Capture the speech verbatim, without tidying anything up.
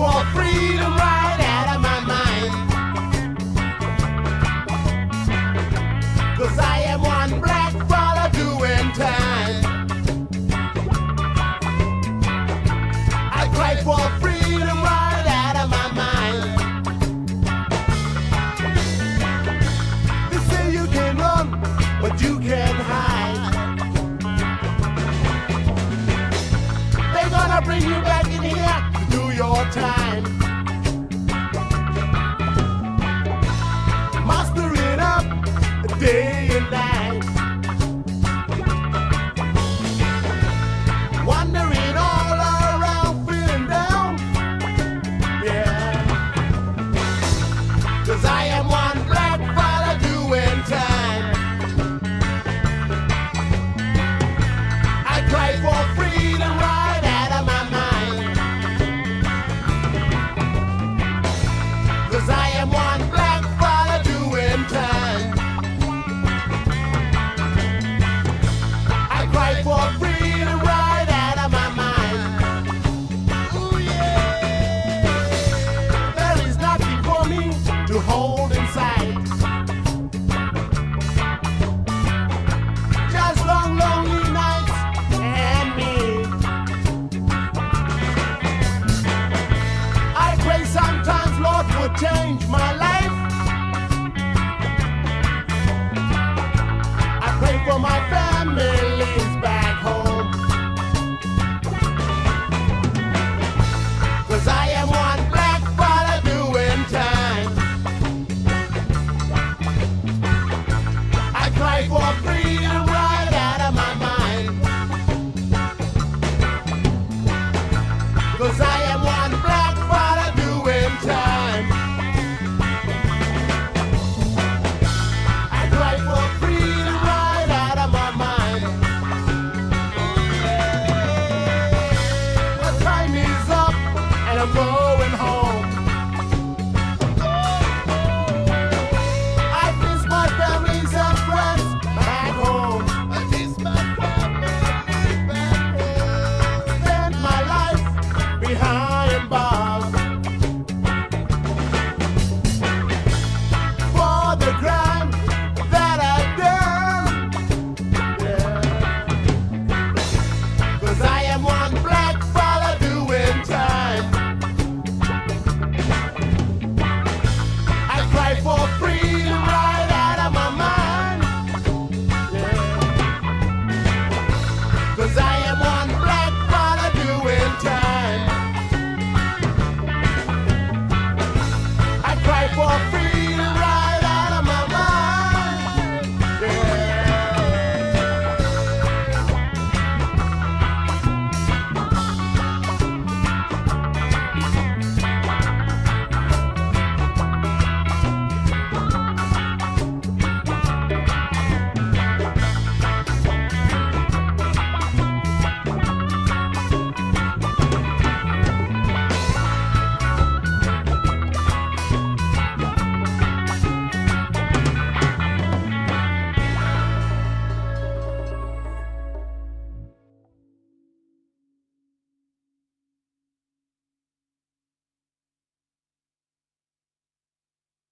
for freedom right out of my mind. 'Cause I am one black fella doing time. I cry for freedom right out of my mind. They say you can run, but you can't hide. They're gonna bring you back in here to do your time. Mustering up day and night, wandering all around, feeling down. Yeah, 'cause I am one black fella doing time. I cry for freedom right out of my mind. 'Cause I am one black fella doing time. I cry for freedom right out of my mind. Ooh, yeah. There is nothing for me to hold inside. Just long, lonely nights and me. I pray sometimes Lord would change my